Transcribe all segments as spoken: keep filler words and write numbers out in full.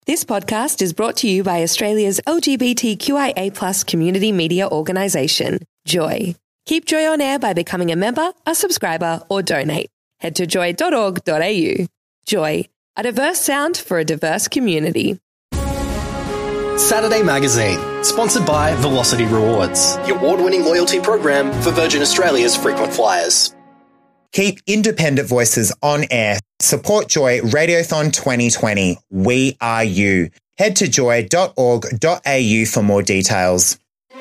This podcast is brought to you by Australia's L G B T Q I A plus community media organisation, Joy. Keep Joy on air by becoming a member, a subscriber or donate. Head to joy dot org dot a u. Joy, a diverse sound for a diverse community. Saturday Magazine, sponsored by Velocity Rewards, your award-winning loyalty program for Virgin Australia's frequent flyers. Keep independent voices on air. Support Joy Radiothon twenty twenty. We are you. Head to joy dot org dot a u for more details.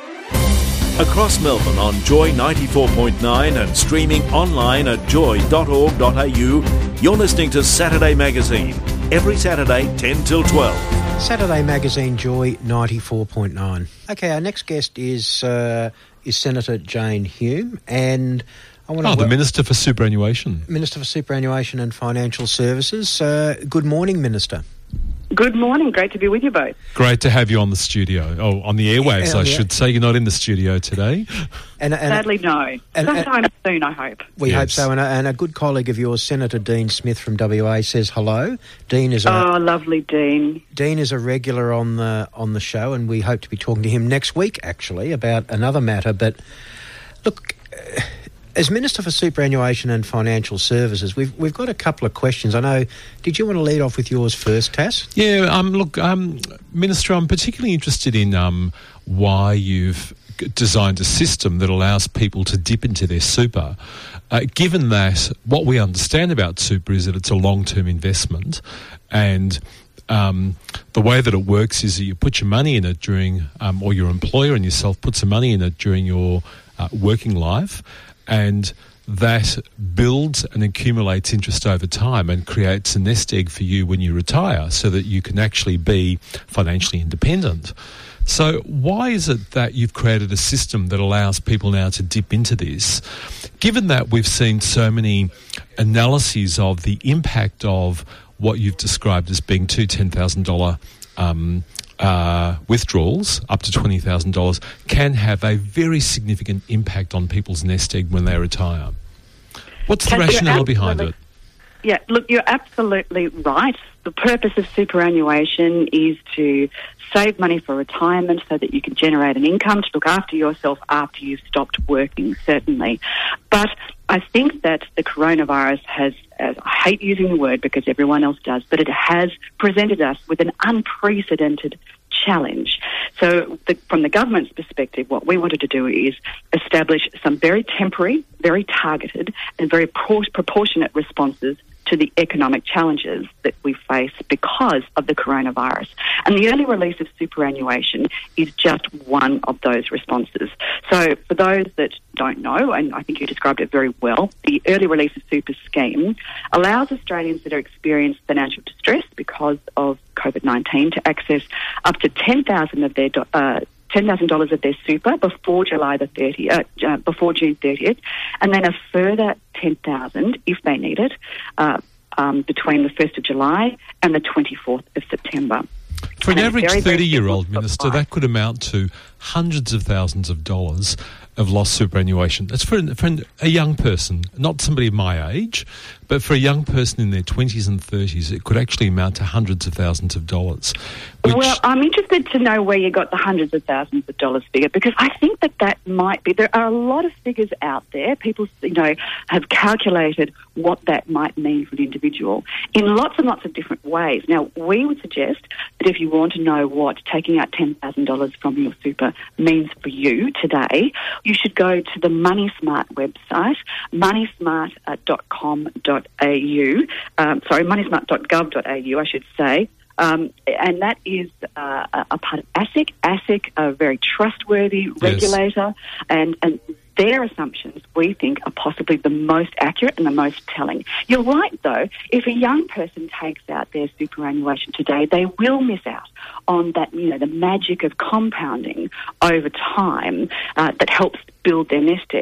Across Melbourne on Joy ninety-four point nine and streaming online at joy dot org dot a u, you're listening to Saturday Magazine. Every Saturday, ten till twelve. Saturday Magazine, Joy ninety-four point nine. Okay, our next guest is uh, is Senator Jane Hume, and I want to oh, the wel- Minister for Superannuation. Minister for Superannuation and Financial Services. Uh, good morning, Minister. Good morning. Great to be with you both. Great to have you on the studio. Oh, on the airwaves, Yeah, I yeah. should say. You're not in the studio today. And, and Sadly, no. and- Sometime soon, I hope. we Yes. hope so. And a, and a good colleague of yours, Senator Dean Smith from W A, says hello. Dean is a Oh, lovely, Dean. Dean is a regular on the on the show, and we hope to be talking to him next week, actually, about another matter. But look, uh, as Minister for Superannuation and Financial Services, we've we've got a couple of questions. I know. Did you want to lead off with yours first, Tass? Yeah, um, look, um, Minister, I'm particularly interested in um, why you've g- designed a system that allows people to dip into their super, uh, given that what we understand about super is that it's a long-term investment, and Um, the way that it works is that you put your money in it during, um, or your employer and yourself put some money in it during your uh, working life, and that builds and accumulates interest over time and creates a nest egg for you when you retire so that you can actually be financially independent. So why is it that you've created a system that allows people now to dip into this, given that we've seen so many analyses of the impact of what you've described as being two ten thousand dollars um, uh, withdrawals up to twenty thousand dollars can have a very significant impact on people's nest egg when they retire? What's the You're rationale behind absolutely- it? Yeah, look, you're absolutely right. The purpose of superannuation is to save money for retirement so that you can generate an income to look after yourself after you've stopped working, certainly. But I think that the coronavirus has, uh, I hate using the word because everyone else does, but it has presented us with an unprecedented challenge. So the, from the government's perspective, what we wanted to do is establish some very temporary, very targeted and very pro- proportionate responses to the economic challenges that we face because of the coronavirus. And the early release of superannuation is just one of those responses. So for those that don't know, and I think you described it very well, the early release of super scheme allows Australians that are experiencing financial distress because of COVID nineteen to access up to ten thousand of their do- uh, ten thousand dollars of their super before July the thirtieth, uh, uh, before June thirtieth, and then a further ten thousand if they need it uh, um, between the first of July and the twenty-fourth of September. For an And it's average very, very thirty-year-old simple to minister, apply. that could amount to hundreds of thousands of dollars of lost superannuation. That's for, an, for an, a young person, not somebody of my age, but for a young person in their twenties and thirties, it could actually amount to hundreds of thousands of dollars. Which, Well, I'm interested to know where you got the hundreds of thousands of dollars figure, because I think that that might be, there are a lot of figures out there. People, you know, have calculated what that might mean for an individual in lots and lots of different ways. Now, we would suggest that if you want to know what taking out ten thousand dollars from your super means for you today, you should go to the Money Smart website, money smart dot com dot a u, um, sorry, money smart dot gov dot a u, I should say. Um, and that is uh, a a part of ASIC. ASIC, a very trustworthy regulator, and, and their assumptions, we think, are possibly the most accurate and the most telling. You're right, though. If a young person takes out their superannuation today, they will miss out on that, you know, the magic of compounding over time uh, that helps build their nest egg.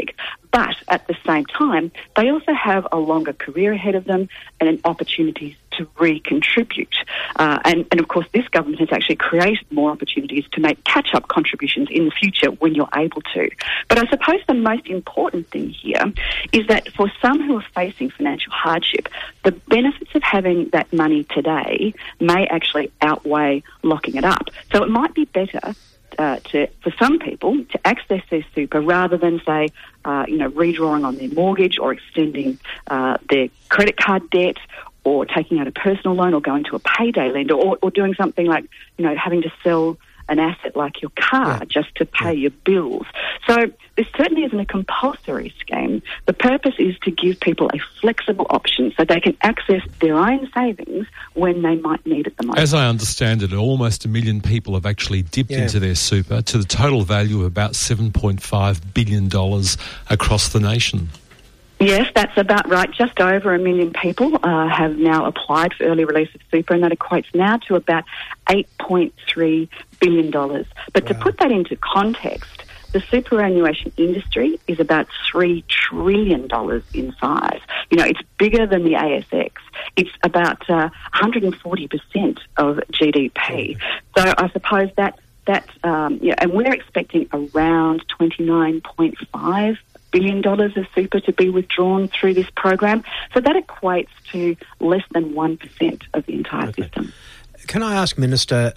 But at the same time, they also have a longer career ahead of them and an opportunities to recontribute. Uh, and, and, of course, this government has actually created more opportunities to make catch-up contributions in the future when you're able to. But I suppose the most important thing here is that for some who are facing financial hardship, the benefits of having that money today may actually outweigh locking it up. So it might be better Uh, to, for some people to access their super rather than, say, uh, you know, redrawing on their mortgage or extending uh, their credit card debt or taking out a personal loan or going to a payday lender or, or doing something like, you know, having to sell an asset like your car yeah. just to pay your bills. So this certainly isn't a compulsory scheme. The purpose is to give people a flexible option so they can access their own savings when they might need it the most. As I understand it, almost a million people have actually dipped yeah. into their super to the total value of about seven point five billion dollars across the nation. Yes, that's about right. Just over a million people uh, have now applied for early release of super, and that equates now to about eight point three billion dollars. But wow. to put that into context, the superannuation industry is about three trillion dollars in size. You know, it's bigger than the A S X. It's about uh, one hundred forty percent of G D P. So I suppose that, that um, yeah, and we're expecting around twenty-nine point five billion dollars of super to be withdrawn through this program. So that equates to less than one percent of the entire okay. system. Can I ask, Minister,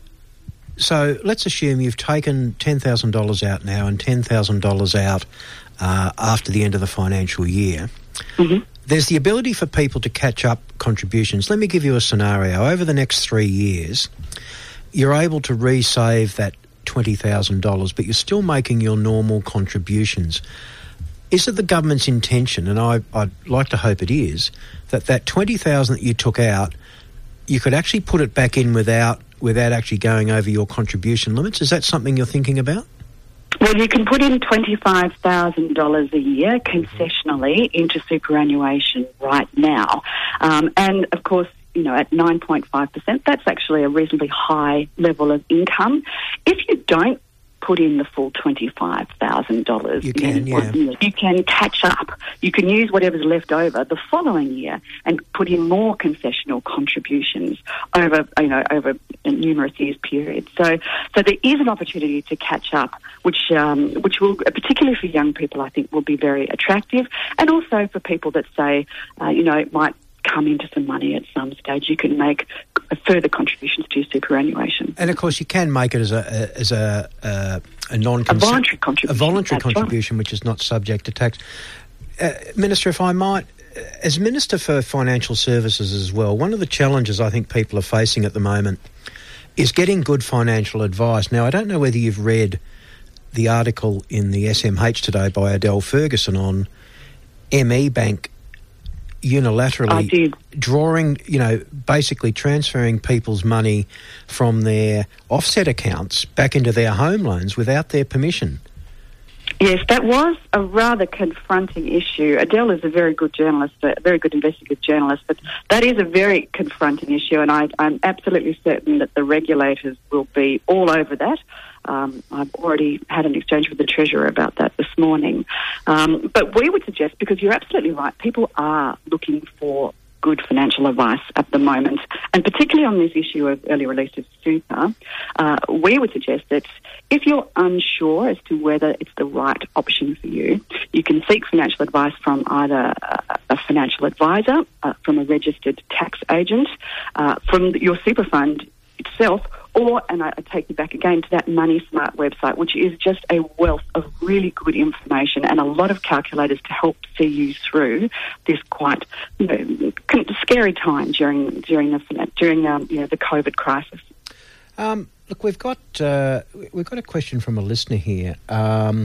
so let's assume you've taken ten thousand dollars out now and ten thousand dollars out uh, after the end of the financial year. Mm-hmm. There's the ability for people to catch up contributions. Let me give you a scenario. Over the next three years, you're able to resave that twenty thousand dollars, but you're still making your normal contributions. Is it the government's intention, and I, I'd like to hope it is, that that twenty thousand dollars that you took out, you could actually put it back in without without actually going over your contribution limits? Is that something you're thinking about? Well, you can put in twenty-five thousand dollars a year concessionally into superannuation right now. Um, and, of course, you know, at nine point five percent, that's actually a reasonably high level of income. If you don't put in the full twenty-five thousand dollars. You can, yeah. You can catch up. You can use whatever's left over the following year and put in more concessional contributions over, you know, over numerous years periods. So, so there is an opportunity to catch up, which, um, which will, particularly for young people, I think will be very attractive, and also for people that say, uh, you know, it might come into some money at some stage. You can make further contributions to your superannuation. And of course, you can make it as a as a a, a non a voluntary contribution. A voluntary That's contribution, right. Which is not subject to tax. Uh, Minister, if I might, as Minister for Financial Services as well, one of the challenges I think people are facing at the moment is getting good financial advice. Now, I don't know whether you've read the article in the S M H today by Adele Ferguson on M E Bank unilaterally drawing, you know, basically transferring people's money from their offset accounts back into their home loans without their permission. Yes, that was a rather confronting issue. Adele is a very good journalist, a very good investigative journalist, but that is a very confronting issue, and I, I'm absolutely certain that the regulators will be all over that. Um, I've already had an exchange with the Treasurer about that this morning. Um, but we would suggest, because you're absolutely right, people are looking for good financial advice at the moment, and particularly on this issue of early release of super, uh, we would suggest that if you're unsure as to whether it's the right option for you, you can seek financial advice from either a, a financial advisor, uh, from a registered tax agent, uh, from your super fund itself, or, and I, I take you back again to that Money Smart website, which is just a wealth of really good information and a lot of calculators to help see you through this quite, you know, scary time during during the during um, you know the COVID crisis. Um, look, we've got uh, we've got a question from a listener here. Um,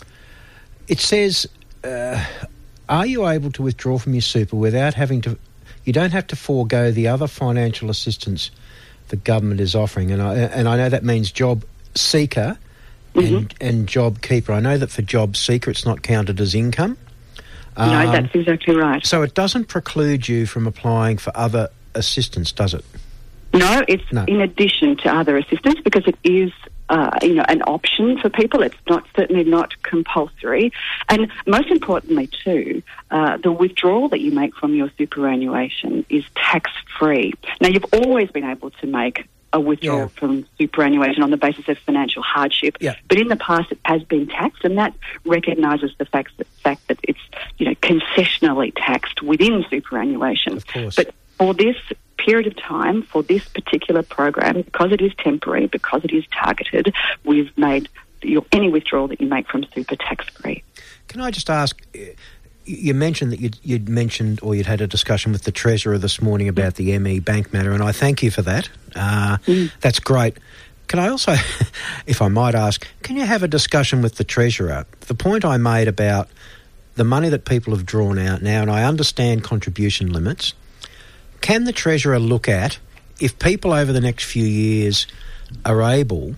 it says, uh, "Are you able to withdraw from your super without having to? You don't have to forego the other financial assistance the government is offering," and I and I know that means Job Seeker mm-hmm. and, and Job Keeper. I know that for Job Seeker it's not counted as income. Um, no, that's exactly right. So it doesn't preclude you from applying for other assistance, does it? No, it's No. in addition to other assistance because it is, uh, you know, an option for people. It's not certainly not compulsory, and most importantly, too, uh, the withdrawal that you make from your superannuation is tax free. Now, you've always been able to make a withdrawal Yeah. from superannuation on the basis of financial hardship, Yeah. but in the past it has been taxed, and that recognises the fact that, fact that it's, you know, concessionally taxed within superannuation. Of course. But for this period of time, for this particular program, because it is temporary, because it is targeted, we've made your, any withdrawal that you make from super tax-free. Can I just ask, uh, you mentioned that you'd, you'd mentioned or you'd had a discussion with the Treasurer this morning about the M E Bank matter, and I thank you for that. Uh, Mm. That's great. Can I also, if I might ask, can you have a discussion with the Treasurer? The point I made about the money that people have drawn out now, and I understand contribution limits, can the Treasurer look at if people over the next few years are able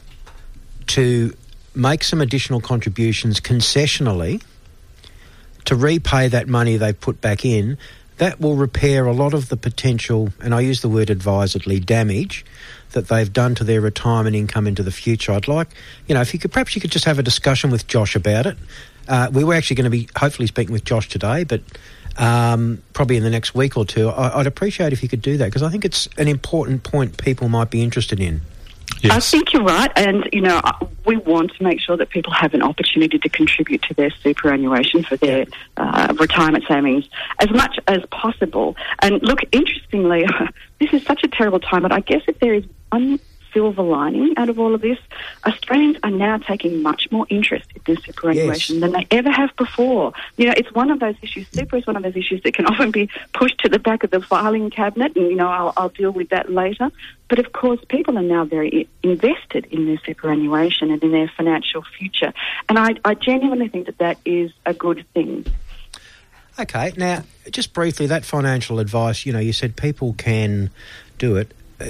to make some additional contributions concessionally to repay that money they put back in, that will repair a lot of the potential, and I use the word advisedly, damage that they've done to their retirement income into the future. I'd like, you know, if you could, perhaps you could just have a discussion with Josh about it. Uh, we were actually going to be hopefully speaking with Josh today, but um, probably in the next week or two. I, I'd appreciate if you could do that, because I think it's an important point people might be interested in. I Yes. think you're right, and you know we want to make sure that people have an opportunity to contribute to their superannuation for their uh, retirement savings as much as possible. And look, interestingly, this is such a terrible time, but I guess if there is one silver lining out of all of this, Australians are now taking much more interest in their superannuation Yes. than they ever have before. You know, it's one of those issues, super is one of those issues that can often be pushed to the back of the filing cabinet, and, you know, I'll, I'll deal with that later. But, of course, people are now very invested in their superannuation and in their financial future. And I, I genuinely think that that is a good thing. Okay, now, just briefly, that financial advice, you know, you said people can do it. Uh,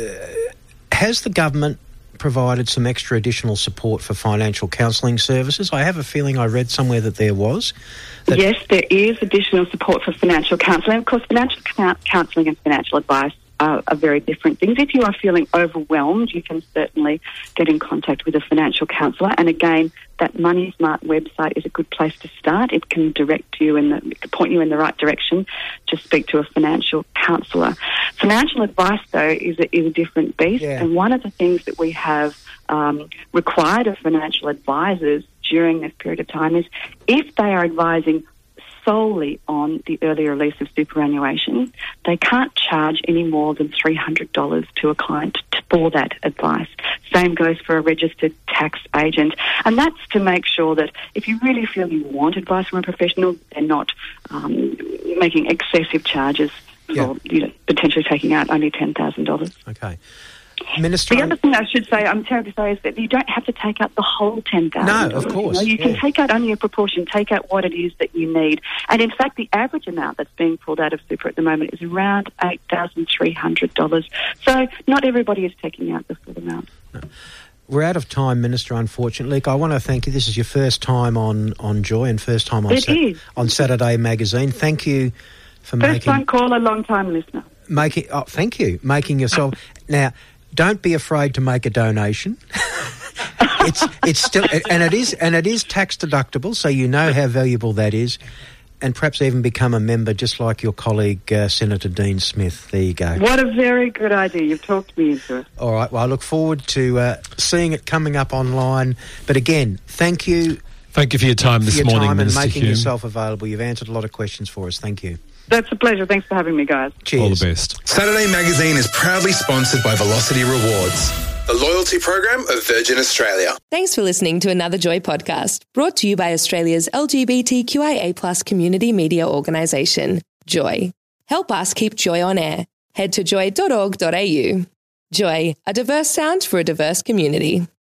has the government provided some extra additional support for financial counselling services? I have a feeling I read somewhere that there was. That Yes, there is additional support for financial counselling. Of course, financial counselling and financial advice are, are very different things. If you are feeling overwhelmed, you can certainly get in contact with a financial counsellor. And again, that Money Smart website is a good place to start. It can direct you and point you in the right direction to speak to a financial counsellor. Financial advice, though, is a, is a different beast. Yeah. And one of the things that we have um, required of financial advisors during this period of time is if they are advising solely on the early release of superannuation, they can't charge any more than three hundred dollars to a client for that advice. Same goes for a registered tax agent. And that's to make sure that if you really feel you want advice from a professional, they're not um, making excessive charges Yeah. for, you know, potentially taking out only ten thousand dollars. Okay. Minister, The other thing I should say, I'm terribly sorry, is that you don't have to take out the whole ten thousand dollars. No, of course, You, know, you yeah. can take out only a proportion, take out what it is that you need. And in fact, the average amount that's being pulled out of super at the moment is around eight thousand three hundred dollars. So not everybody is taking out the full amount. we're out of time, Minister, unfortunately. I want to thank you. This is your first time on, on Joy and first time on, It is. on Saturday Magazine. Thank you for First making... time caller, long time listener. making. Oh, thank you. Making yourself... Now, don't be afraid to make a donation. it's it's still... And it is and it is tax deductible, so you know how valuable that is. And perhaps even become a member just like your colleague, uh, Senator Dean Smith. There you go. What a very good idea. You've talked me into it. All right. Well, I look forward to uh, seeing it coming up online. But again, thank you Thank you for your time for this your morning, time and Minister making Hume. yourself available. You've answered a lot of questions for us. Thank you. That's a pleasure. Thanks for having me, guys. Cheers. All the best. Saturday Magazine is proudly sponsored by Velocity Rewards, the loyalty program of Virgin Australia. Thanks for listening to another Joy podcast, brought to you by Australia's L G B T Q I A plus community media organisation, Joy. Help us keep Joy on air. Head to joy dot org dot a u. Joy, a diverse sound for a diverse community.